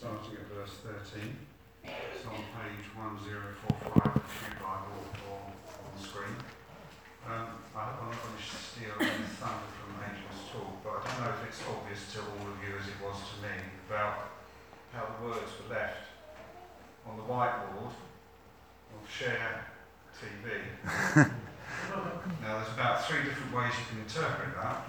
starting at verse 13. It's on page 1045 of the Pew Bible or on the screen. I'm not going to steal any thunder from Adrian's talk, but I don't know if it's obvious to all of you as it was to me about how the words were left on the whiteboard of Share TV. Now there's about 3 different ways you can interpret that.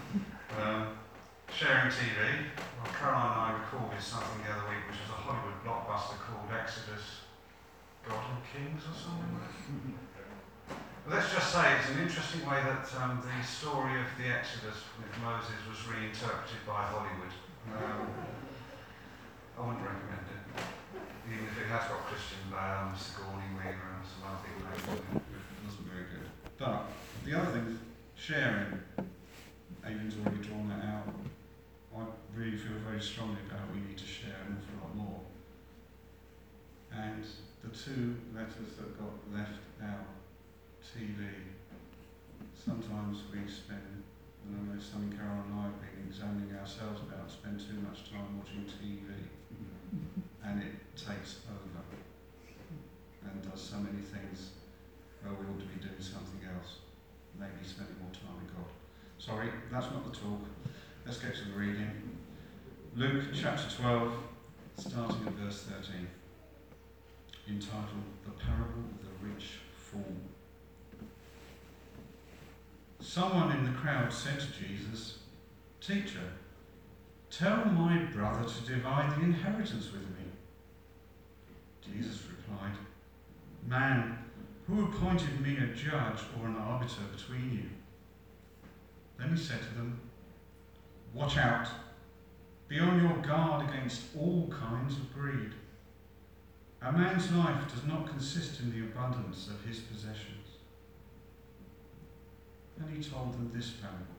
Sharing TV, well, Caroline and I recorded something the other week which was a Hollywood blockbuster called Exodus, God and Kings or something. But let's just say it's an interesting way that the story of the Exodus with Moses was reinterpreted by Hollywood. I wouldn't recommend it, even if it has got Christian Bale, Sigourney Weaver and some other people. It wasn't very good. But the other thing is sharing. Aidan's already drawn that out. I really feel very strongly about we need to share an awful lot more. And the 2 letters that got left out, TV, sometimes we spend, and I know Sonny, Carol and I have been examining ourselves about, spend too much time watching TV, and it takes over and does so many things where we ought to be doing something else, maybe spending more time with God. Sorry, that's not the talk. Let's get to the reading. Luke chapter 12, starting at verse 13, entitled The Parable of the Rich Fool. Someone in the crowd said to Jesus, "Teacher, tell my brother to divide the inheritance with me." Jesus replied, "Man, who appointed me a judge or an arbiter between you?" Then he said to them, "Watch out. Be on your guard against all kinds of greed. A man's life does not consist in the abundance of his possessions." And he told them this parable.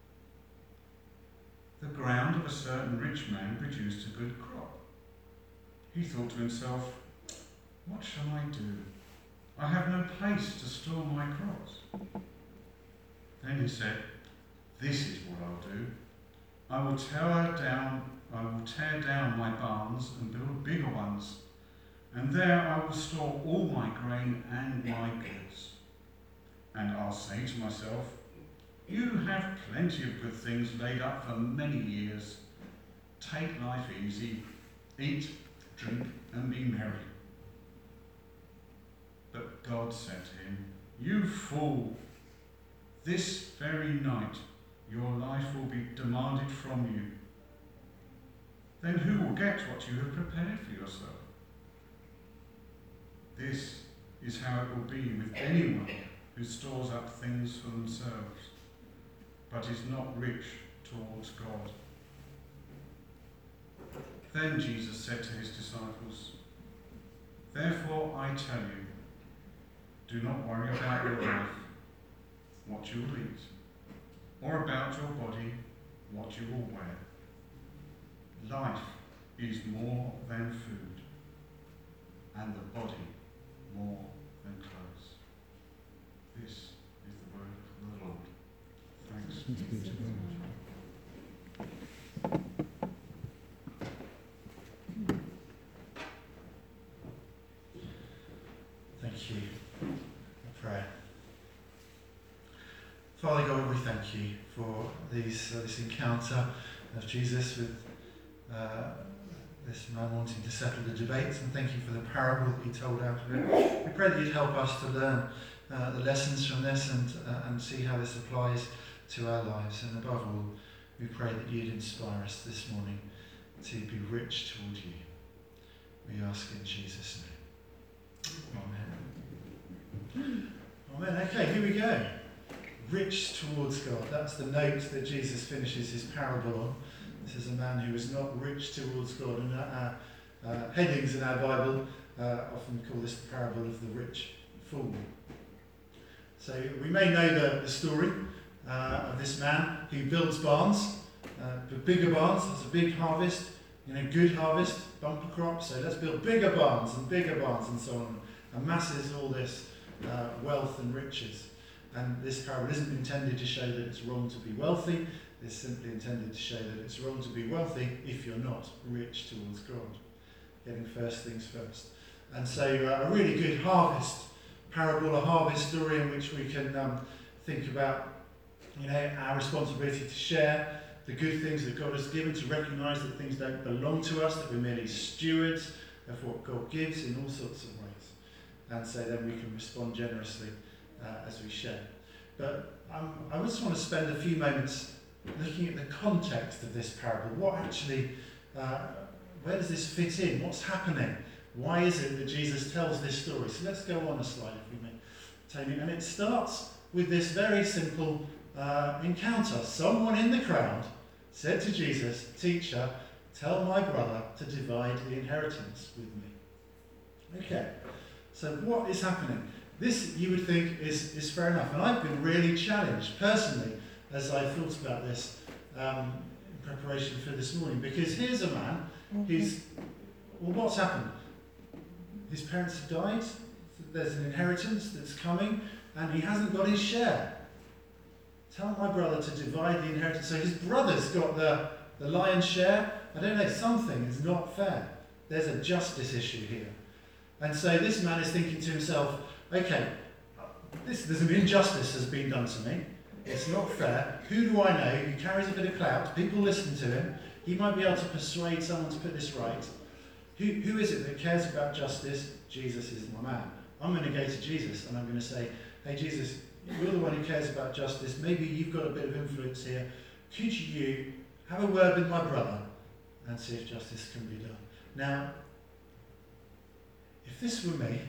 The ground of a certain rich man produced a good crop. He thought to himself, "What shall I do? I have no place to store my crops." Then he said, "This is what I'll do. I will tear down my barns and build bigger ones, and there I will store all my grain and my goods. And I'll say to myself, you have plenty of good things laid up for many years. Take life easy, eat, drink, and be merry." But God said to him, "You fool, this very night your life will be demanded from you. Then who will get what you have prepared for yourself? This is how it will be with anyone who stores up things for themselves, but is not rich towards God." Then Jesus said to his disciples, "Therefore I tell you, do not worry about your life, what you will eat, or about your body, what you will wear. Life is more than food, and the body more than clothes." This is the word of the Lord. Thanks be to God. Thank you. A prayer. Father God, we thank you for this encounter of Jesus with this man wanting to settle the debates, and thank you for the parable that he told out of it. We pray that you'd help us to learn the lessons from this and see how this applies to our lives. And above all, we pray that you'd inspire us this morning to be rich toward you. We ask in Jesus' name. Amen. Amen. Okay, here we go. Rich towards God. That's the note that Jesus finishes his parable on. This is a man who is not rich towards God. And our headings in our Bible often call this the parable of the rich fool. So we may know the story of this man who builds barns, bigger barns, has a big harvest, good harvest, bumper crop. So let's build bigger barns and so on. Amasses all this wealth and riches. And this parable isn't intended to show that it's wrong to be wealthy. It's simply intended to show that it's wrong to be wealthy if you're not rich towards God. getting first things first. And so a really good harvest parable, a harvest story in which we can think about our responsibility to share the good things that God has given, to recognise that things don't belong to us, that we're merely stewards of what God gives in all sorts of ways. And so then we can respond generously as we share. But I just want to spend a few moments looking at the context of this parable. What actually, where does this fit in? What's happening? Why is it that Jesus tells this story? So let's go on a slide, if we may, Tony. And it starts with this very simple encounter. Someone in the crowd said to Jesus, "Teacher, tell my brother to divide the inheritance with me." Okay, so what is happening? This, you would think, is fair enough. And I've been really challenged personally as I thought about this in preparation for this morning. Because here's a man what's happened? His parents have died, there's an inheritance that's coming, and he hasn't got his share. Tell my brother to divide the inheritance. So his brother's got the lion's share. I don't know, something is not fair. There's a justice issue here. And so this man is thinking to himself, okay, there's an injustice has been done to me. It's not fair. Who do I know who carries a bit of clout? People listen to him. He might be able to persuade someone to put this right. Who is it that cares about justice? Jesus is my man. I'm going to go to Jesus and I'm going to say, hey Jesus, you're the one who cares about justice. Maybe you've got a bit of influence here. Could you have a word with my brother and see if justice can be done? Now, if this were me,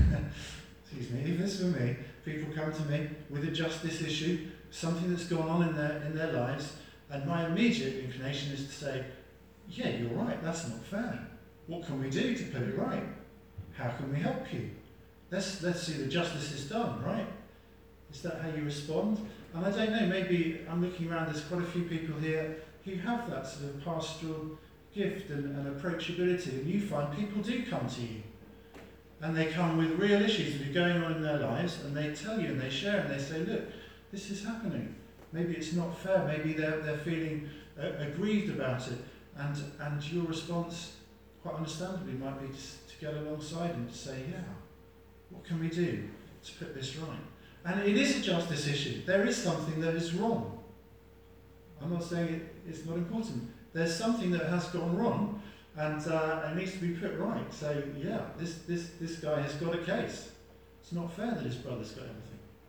if this were me, people come to me with a justice issue, something that's gone on in their lives, and my immediate inclination is to say, yeah, you're right, that's not fair. What can we do to put it right? How can we help you? Let's see the justice is done, right? Is that how you respond? And I don't know, maybe I'm looking around, there's quite a few people here who have that sort of pastoral gift and approachability, and you find people do come to you. And they come with real issues that are going on in their lives, and they tell you and they share and they say, look, this is happening. Maybe it's not fair. Maybe they're feeling aggrieved about it. And your response, quite understandably, might be to get alongside and to say, yeah, what can we do to put this right? And it is a justice issue. There is something that is wrong. I'm not saying it's not important. There's something that has gone wrong, and it needs to be put right. So yeah, this guy has got a case. It's not fair that his brother's got everything.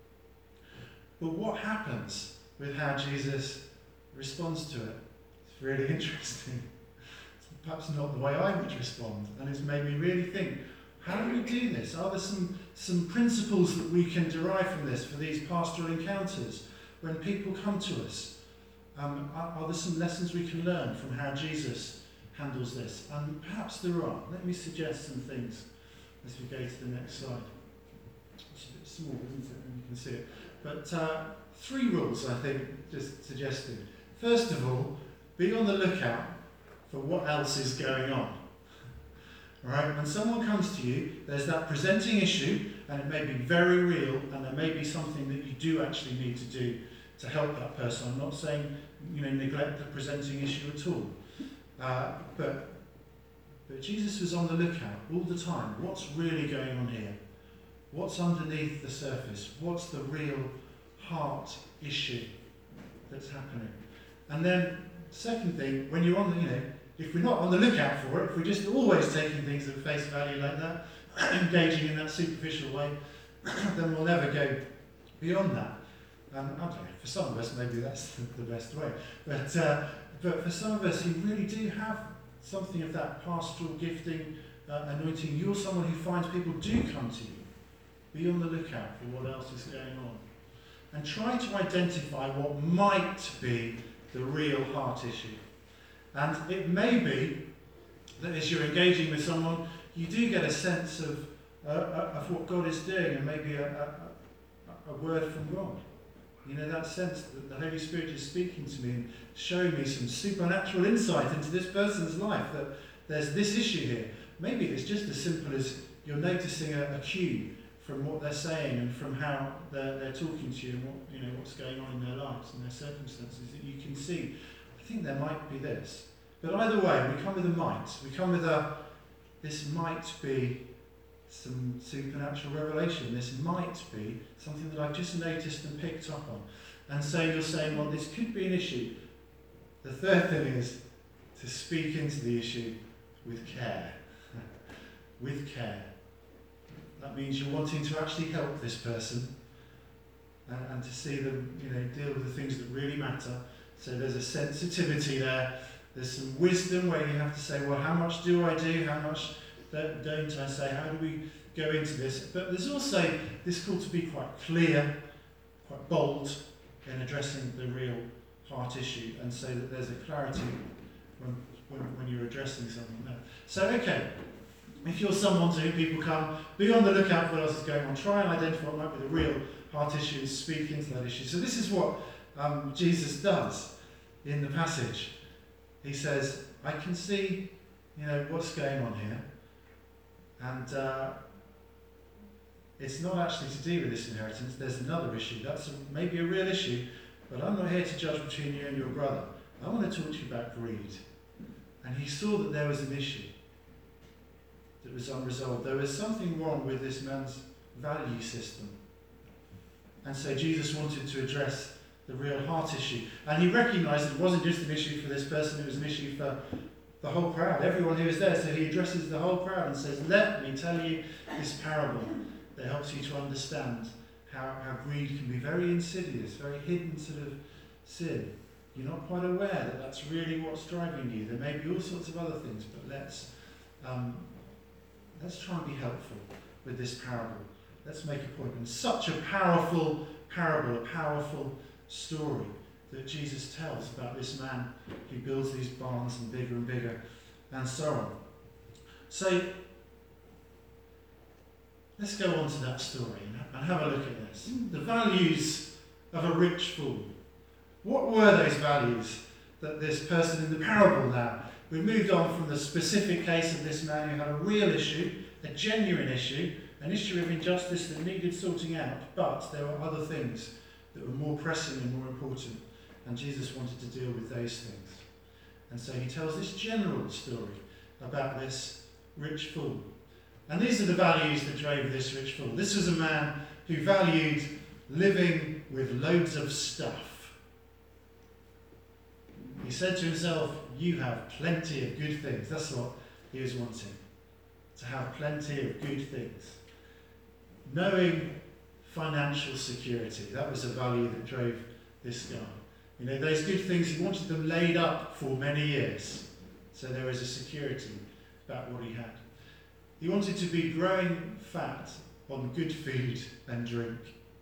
But what happens with how Jesus responds to it? It's really interesting. It's perhaps not the way I would respond, and it's made me really think, how do we do this? Are there some principles that we can derive from this for these pastoral encounters when people come to us? Are there some lessons we can learn from how Jesus handles this? And perhaps there are. Let me suggest some things as we go to the next slide. It's a bit small, isn't it? And you can see it. But 3 rules, I think, just suggested. First of all, be on the lookout for what else is going on. Right? When someone comes to you, there's that presenting issue, and it may be very real, and there may be something that you do actually need to do to help that person. I'm not saying, neglect the presenting issue at all. But Jesus was on the lookout all the time. What's really going on here? What's underneath the surface? What's the real heart issue that's happening? And then, second thing, when you're on the, if we're not on the lookout for it, if we're just always taking things at face value like that, engaging in that superficial way, then we'll never go beyond that. I don't know, for some of us maybe that's the best way. But for some of us who really do have something of that pastoral gifting, anointing, you're someone who finds people do come to you. Be on the lookout for what else is going on. And try to identify what might be the real heart issue. And it may be that as you're engaging with someone, you do get a sense of what God is doing, and maybe a word from God. That sense that the Holy Spirit is speaking to me and showing me some supernatural insight into this person's life, that there's this issue here. Maybe it's just as simple as you're noticing a cue from what they're saying and from how they're talking to you and what's going on in their lives and their circumstances, that you can see, I think there might be this. But either way, we come with a might. We come with this might be some supernatural revelation. This might be something that I've just noticed and picked up on. And so you're saying, well, this could be an issue. The third thing is to speak into the issue with care. With care. That means you're wanting to actually help this person and to see them, deal with the things that really matter. So there's a sensitivity there. There's some wisdom where you have to say, well, how much do I do? How much don't I say? How do we go into this? But there's also this call to be quite clear, quite bold in addressing the real heart issue, and so that there's a clarity when you're addressing something there. So, okay, if you're someone to whom people come, be on the lookout for what else is going on. Try and identify what might be the real heart issue and speak into that issue. So this is what Jesus does in the passage. He says, I can see, what's going on here. And it's not actually to do with this inheritance. There's another issue. That's maybe a real issue, but I'm not here to judge between you and your brother. I want to talk to you about greed. And he saw that there was an issue that was unresolved. There was something wrong with this man's value system. And so Jesus wanted to address the real heart issue. And he recognised it wasn't just an issue for this person, it was an issue for the whole crowd, everyone who was there. So he addresses the whole crowd and says, let me tell you this parable that helps you to understand how greed can be very insidious, very hidden sort of sin. You're not quite aware that that's really what's driving you. There may be all sorts of other things, but let's try and be helpful with this parable. Let's make a point. And such a powerful parable, a powerful story that Jesus tells about this man who builds these barns and bigger, and so on. So let's go on to that story and have a look at this. The values of a rich fool. What were those values that this person in the parable now? We've moved on from the specific case of this man who had a real issue, a genuine issue, an issue of injustice that needed sorting out, but there were other things that were more pressing and more important, and Jesus wanted to deal with those things. And so he tells this general story about this rich fool. And these are the values that drove this rich fool. This was a man who valued living with loads of stuff. He said to himself, you have plenty of good things. That's what he was wanting, to have plenty of good things. Knowing financial security, that was a value that drove this guy. Those good things, he wanted them laid up for many years. So there was a security about what he had. He wanted to be growing fat on good food and drink.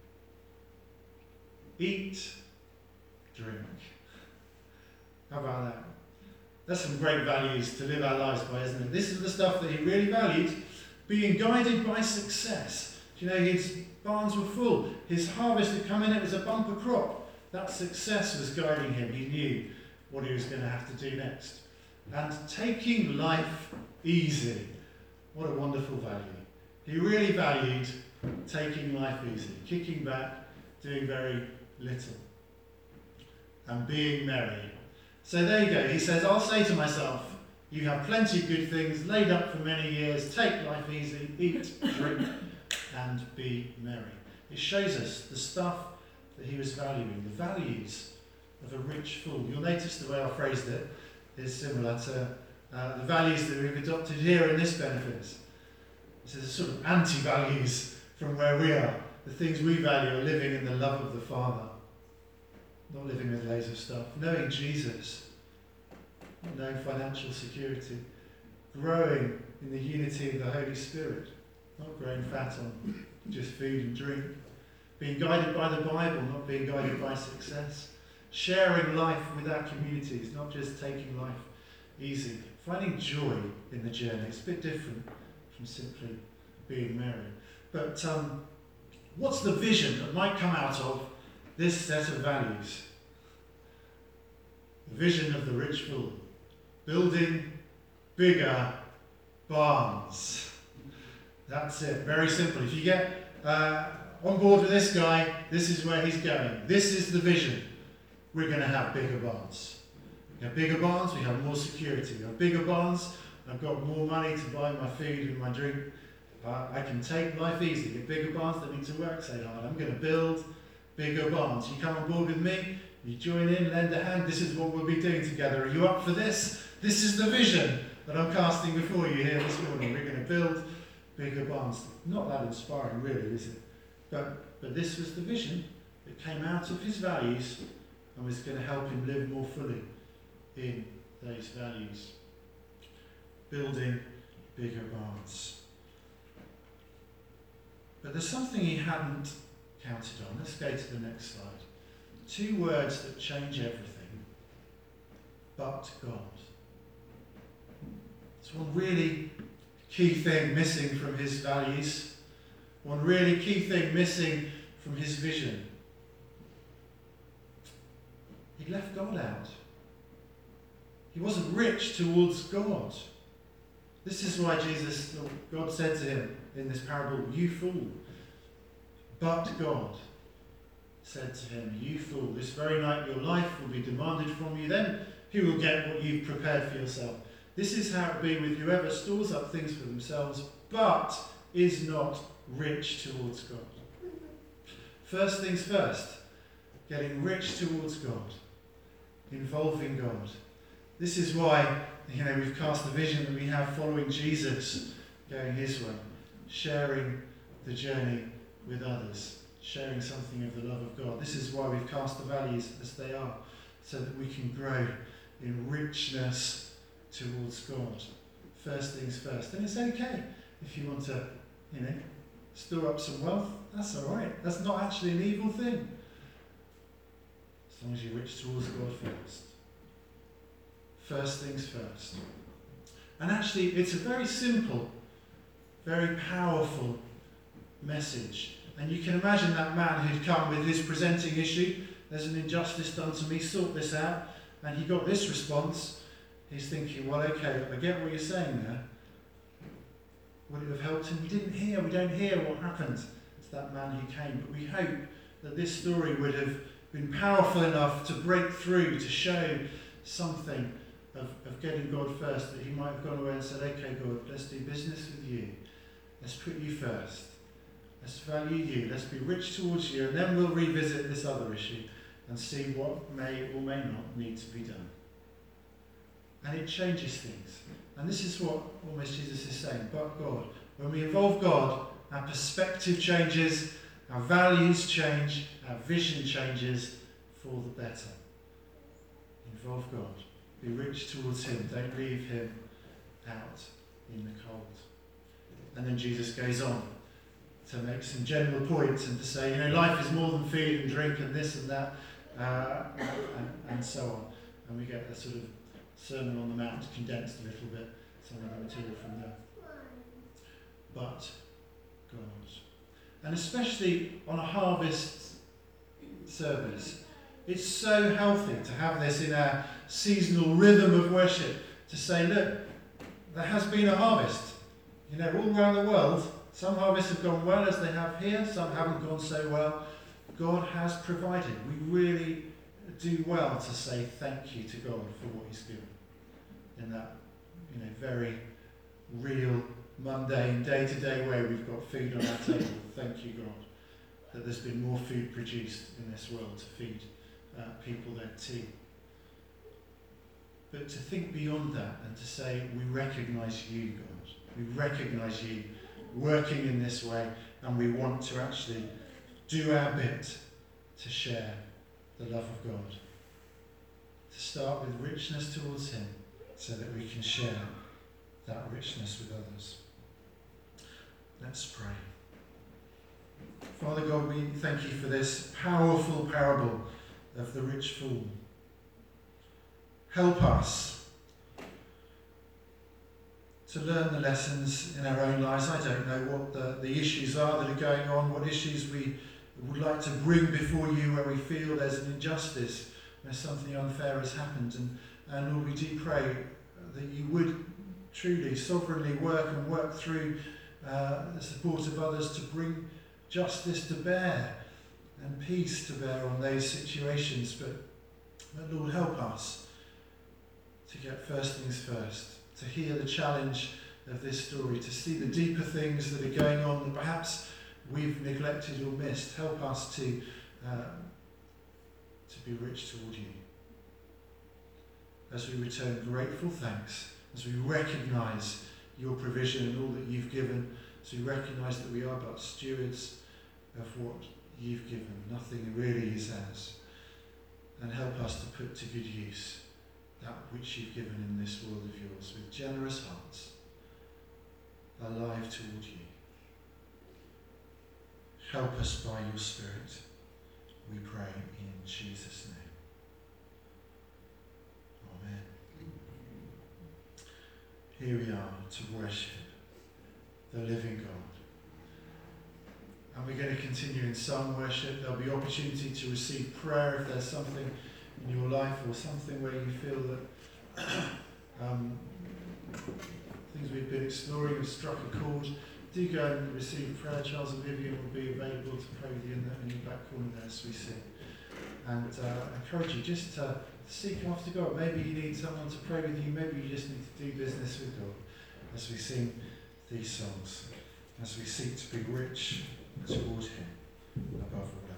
Eat, drink. How about that? That's some great values to live our lives by, isn't it? This is the stuff that he really valued. Being guided by success. His barns were full. His harvest had come in, it was a bumper crop. That success was guiding him. He knew what he was going to have to do next. And taking life easy. What a wonderful value. He really valued taking life easy, kicking back, doing very little, and being merry. So there you go. He says, I'll say to myself, you have plenty of good things laid up for many years. Take life easy, eat, drink, and be merry. It shows us the stuff that he was valuing, the values of a rich fool. You'll notice the way I phrased it is similar to the values that we've adopted here in this benefits. This is a sort of anti-values from where we are. The things we value are living in the love of the Father, not living with loads of stuff, knowing Jesus, not knowing financial security, growing in the unity of the Holy Spirit, not growing fat on just food and drink, being guided by the Bible, not being guided by success, sharing life with our communities, not just taking life easy, finding joy in the journey. It's a bit different from simply being merry. But what's the vision that might come out of this set of values? The vision of the rich fool. Building bigger barns. That's it. Very simple. If you get on board with this guy, this is where he's going. This is the vision. We're going to have bigger barns. We have bigger barns, we have more security. We have bigger barns, I've got more money to buy my food and my drink. I can take life easy. Get bigger barns, don't need to work so hard. I'm going to build bigger barns. You come on board with me, you join in, lend a hand. This is what we'll be doing together. Are you up for this? This is the vision that I'm casting before you here this morning. We're going to build bigger barns. Not that inspiring, really, is it? But this was the vision that came out of his values and was going to help him live more fully in those values. Building bigger barns. But there's something he hadn't counted on. Let's go to the next slide. 2 words that change everything. But God. It's one really key thing missing from his values. One really key thing missing from his vision. He left God out. He wasn't rich towards God. This is why God said to him in this parable, "You fool." But God said to him, "You fool, this very night your life will be demanded from you. Then who will get what you've prepared for yourself? This is how it will be with whoever stores up things for themselves, but is not rich towards God." First things first, getting rich towards God, involving God. This is why, we've cast the vision that we have following Jesus, going his way, sharing the journey with others, sharing something of the love of God. This is why we've cast the values as they are, so that we can grow in richness towards God. First things first. And it's okay if you want to, store up some wealth. That's all right. That's not actually an evil thing. As long as you're rich towards God first. First things first. And actually, it's a very simple, very powerful message. And you can imagine that man who'd come with his presenting issue. There's an injustice done to me, sort this out. And he got this response. He's thinking, well, okay, I get what you're saying there. Would it have helped him? We don't hear what happened to that man who came. But we hope that this story would have been powerful enough to break through, to show something of getting God first, that he might have gone away and said, okay, God, let's do business with you. Let's put you first. Let's value you. Let's be rich towards you. And then we'll revisit this other issue and see what may or may not need to be done. And it changes things. And this is what almost Jesus is saying, but God. When we involve God, our perspective changes, our values change, our vision changes for the better. Involve God. Be rich towards him. Don't leave him out in the cold. And then Jesus goes on to make some general points and to say, life is more than food and drink and this and that, and so on. And we get a sort of Sermon on the Mount condensed a little bit, some of the material from there. But God. And especially on a harvest service, it's so healthy to have this in our seasonal rhythm of worship, to say, look, there has been a harvest. All around the world, some harvests have gone well as they have here, some haven't gone so well. God has provided. We really do well to say thank you to God for what he's given. In that, very real, mundane, day-to-day way, we've got food on our table. Thank you, God, that there's been more food produced in this world to feed people their tea. But to think beyond that and to say, we recognise you, God. We recognise you working in this way, and we want to actually do our bit to share the love of God. To start with richness towards him, so that we can share that richness with others. Let's pray. Father God, we thank you for this powerful parable of the rich fool. Help us to learn the lessons in our own lives. I don't know what the issues are that are going on, what issues we would like to bring before you where we feel there's an injustice, where something unfair has happened. And Lord, we do pray that you would truly, sovereignly work through the support of others to bring justice to bear and peace to bear on those situations. But Lord, help us to get first things first, to hear the challenge of this story, to see the deeper things that are going on that perhaps we've neglected or missed. Help us to be rich toward you. As we return grateful thanks, as we recognise your provision and all that you've given, as we recognise that we are but stewards of what you've given. Nothing really is ours. And help us to put to good use that which you've given in this world of yours with generous hearts, alive toward you. Help us by your Spirit, we pray in Jesus' name. Amen. Here we are to worship the living God. And we're going to continue in song worship. There'll be opportunity to receive prayer if there's something in your life or something where you feel that things we've been exploring have struck a chord. Do go and receive prayer. Charles and Vivian will be available to pray with you in the back corner there as we sing. And I encourage you just to seek after God. Maybe you need someone to pray with you. Maybe you just need to do business with God as we sing these songs, as we seek to be rich toward Him above all else.